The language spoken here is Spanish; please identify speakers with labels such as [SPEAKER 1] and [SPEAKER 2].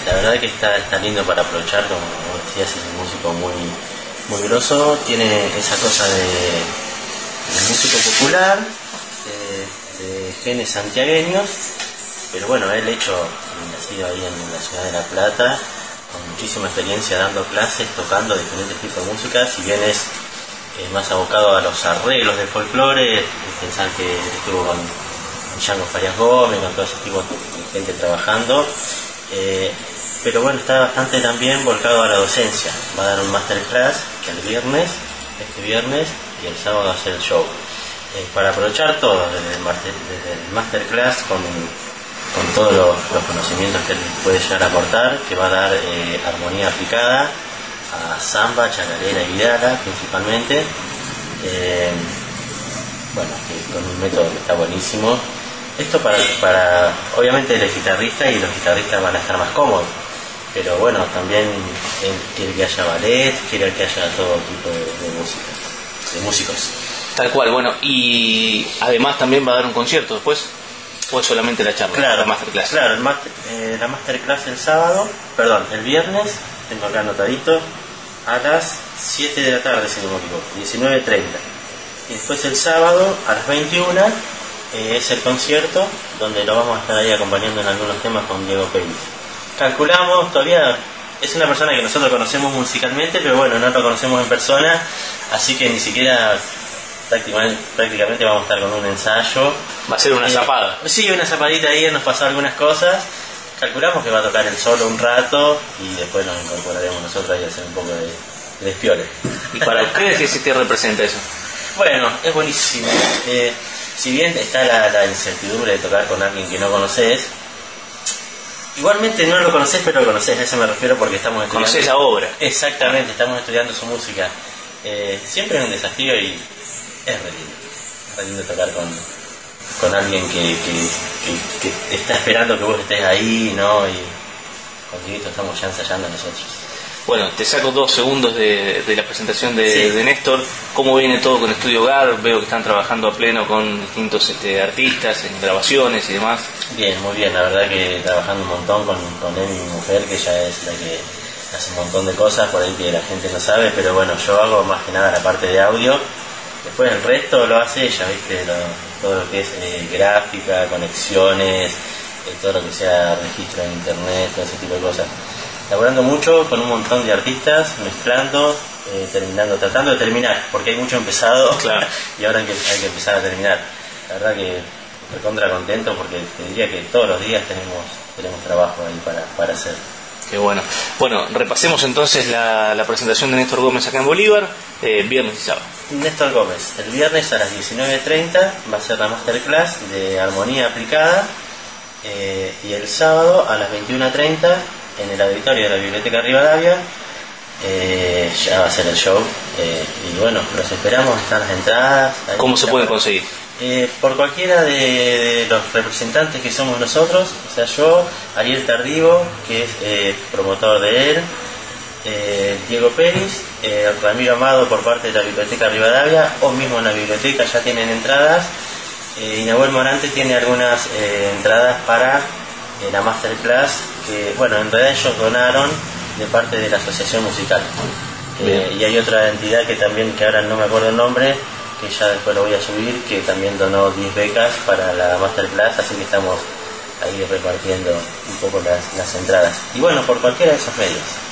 [SPEAKER 1] la verdad que está lindo para aprovechar, como vos decías, es un músico muy grosso, tiene esa cosa de músico popular, de genes santiagueños, pero bueno, él nacido ahí en la ciudad de La Plata, con muchísima experiencia dando clases, tocando diferentes tipos de música, si bien es más abocado a los arreglos del folclore, pensar que estuvo con Django Farias Gómez, con todo ese tipo de gente trabajando, pero bueno, está bastante también volcado a la docencia. Va a dar un masterclass que este viernes, y el sábado va a hacer el show. Para aprovechar todo, desde el masterclass con todos los conocimientos que él puede llegar a aportar, que va a dar armonía aplicada a samba, chacarera y guitarra principalmente, bueno, que con un método que está buenísimo. Esto para obviamente el guitarrista, y los guitarristas van a estar más cómodos, pero bueno, también él quiere que haya ballet, quiere que haya todo tipo de música, de músicos.
[SPEAKER 2] Tal cual, bueno, y además también va a dar un concierto después, o es solamente la charla,
[SPEAKER 1] claro,
[SPEAKER 2] la masterclass.
[SPEAKER 1] Claro, la masterclass el viernes, tengo acá anotadito, a las 7 de la tarde, si no me equivoco, 19:30. Y después el sábado, a las 21, es el concierto, donde lo vamos a estar ahí acompañando en algunos temas con Diego Pérez. Calculamos, todavía es una persona que nosotros conocemos musicalmente, pero bueno, no lo conocemos en persona, así que ni siquiera prácticamente vamos a estar con un ensayo.
[SPEAKER 2] Va a ser una zapada.
[SPEAKER 1] Sí, una zapadita ahí, nos pasó algunas cosas. Calculamos que va a tocar él solo un rato y después nos incorporaremos nosotros y hacer un poco de despiole.
[SPEAKER 2] ¿Y para ustedes qué representa eso?
[SPEAKER 1] Bueno, es buenísimo. Si bien está la incertidumbre de tocar con alguien que no conoces, igualmente no lo conoces, pero lo conoces, a eso me refiero, porque estamos estudiando.
[SPEAKER 2] Conoces la obra.
[SPEAKER 1] Exactamente, estamos estudiando su música. Siempre es un desafío y es re lindo tocar con alguien que está esperando que vos estés ahí, ¿no? Y con Dieguito estamos ya ensayando nosotros.
[SPEAKER 2] Bueno, te saco 2 segundos de la presentación de Néstor. ¿Cómo viene todo con Estudio Hogar? Veo que están trabajando a pleno con distintos artistas en grabaciones y demás.
[SPEAKER 1] Bien, muy bien, la verdad que trabajando un montón con él y mi mujer, que ya es la que hace un montón de cosas por ahí que la gente no sabe, pero bueno, yo hago más que nada la parte de audio. Después el resto lo hace ella, ¿viste? Todo lo que es gráfica, conexiones, todo lo que sea registro en internet, todo ese tipo de cosas. Laborando mucho con un montón de artistas, mezclando, tratando de terminar, porque hay mucho empezado,
[SPEAKER 2] claro.
[SPEAKER 1] Y ahora hay que empezar a terminar. La verdad que recontra contento, porque te diría que todos los días tenemos trabajo ahí para hacer.
[SPEAKER 2] Qué bueno. Bueno, repasemos entonces la presentación de Néstor Gómez acá en Bolívar, viernes y sábado.
[SPEAKER 1] Néstor Gómez, el viernes a las 19:30 va a ser la masterclass de armonía aplicada, y el sábado a las 21:30 en el auditorio de la Biblioteca Rivadavia ya va a ser el show, y bueno, los esperamos, están las entradas.
[SPEAKER 2] ¿Cómo se pueden conseguir?
[SPEAKER 1] Por cualquiera de los representantes que somos nosotros, o sea, yo, Ariel Tardivo, que es promotor de él, Diego Pérez, Ramiro Amado por parte de la Biblioteca Rivadavia, o mismo en la biblioteca ya tienen entradas, y Nahuel Morante tiene algunas entradas para la masterclass, que bueno, en realidad ellos donaron de parte de la asociación musical, y hay otra entidad que ahora no me acuerdo el nombre, que ya después lo voy a subir, que también donó 10 becas para la masterclass, así que estamos ahí repartiendo un poco las entradas. Y bueno, por cualquiera de esos medios.